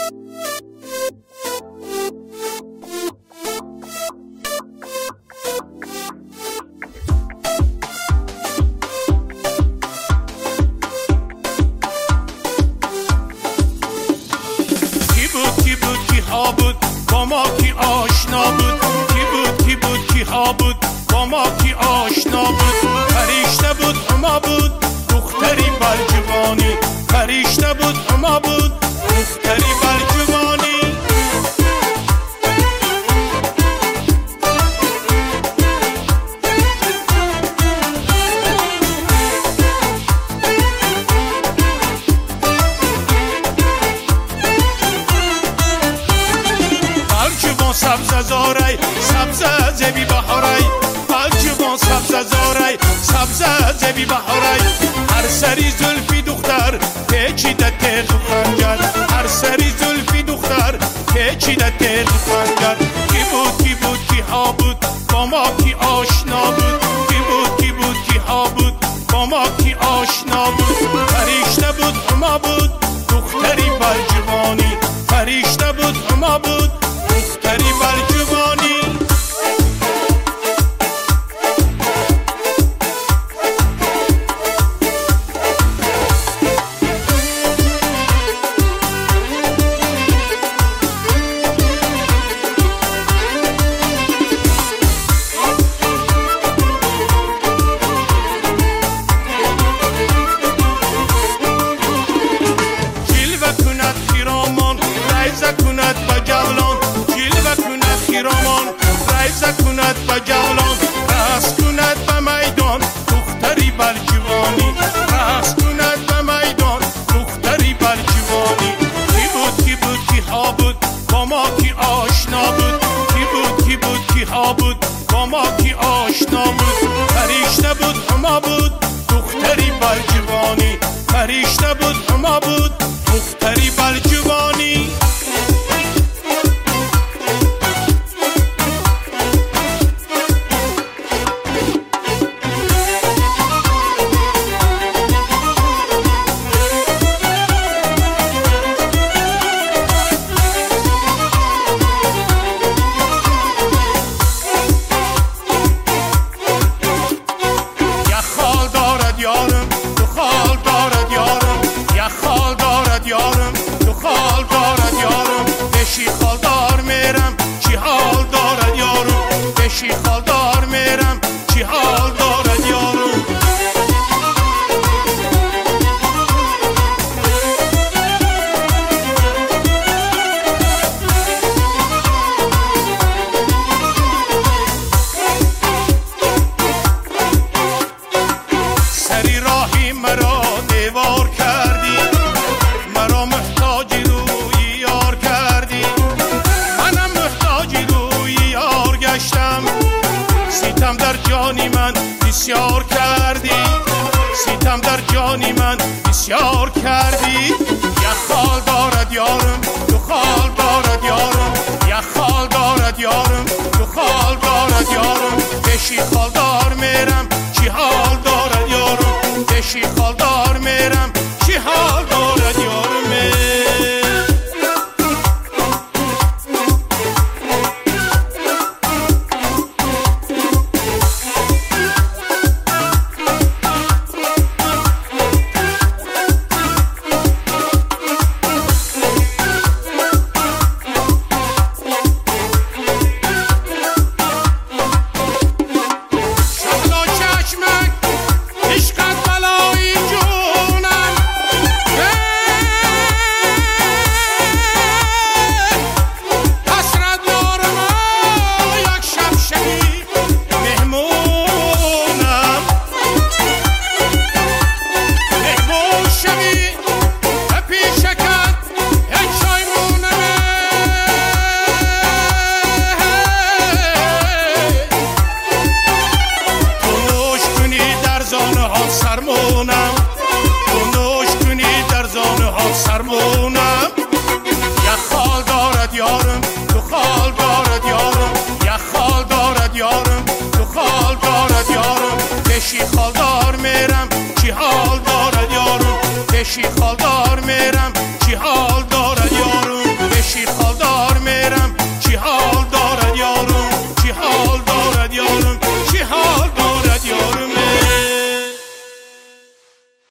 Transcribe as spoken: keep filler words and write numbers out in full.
با ما کی آشنا بود، کی بود کی بود کی ها بود، با ما کی آشنا بود. فرشته بود هما بود دختری برجوانی، فرشته بود هما بود دختری برجوانی. سبز زارای سبز زبی بهارای، بالجوان سبز زارای سبز زبی بهارای. هر سری زلفی دختر پیچیده تیغ خنجر، هر سری زلفی دختر پیچیده تیغ خنجر. کی بود کی بود کی ها بود، با ما کی آشنا بود، کی بود کی بود کی ها بود، با ما کی آشنا بود. فرشته بود هما بود دختری بالجوانی، فرشته بود هما بود دختری برجوانی. جلوه کند خیرامان ریزه کند با جولان، جلوه کند خیرامان ریزه کند با جولان. رقص کند به میدان دختری برجوانی، رقص کند به میدان دختری برجوانی. کی بود کی بود کی ها بود، با ما کی آشنا بود، کی بود کی بود کی ها بود، با ما کی آشنا بود. فرشته بود هما بود دختری برجوانی، فرشته بود هما بود دختری برجوانی. یارم تو خال دارد یارم، بشی خال دار میرم چی حال دارد یارم، بشی خال دار میرم چی حال دارد یارم. سری راهی مرا دیوار کردی، مرا محتاجی روی یار کردی، منم محتاجی روی یار گشتم. ستم در جانی من بسیار کردی، ستم در جانی من بسیار کردی. یک خال دارد یارم دو خال دارد یارم، یک خال دارد یارم دو خال دارد یارم. بشی خال دار میرم چی حال دارد یارم، بشی خال دار میرم چی حال دارد یارم. سرمونم تو نوش کنی در زانه ها سرمونم. یک خال دارد یارم تو خال دارد یارم، یک خال دارد یارم تو خال دارد یارم. بشی خال دار میرم چی حال دارد یارم، بشی خال دار میرم چی حال دارد یارم. ها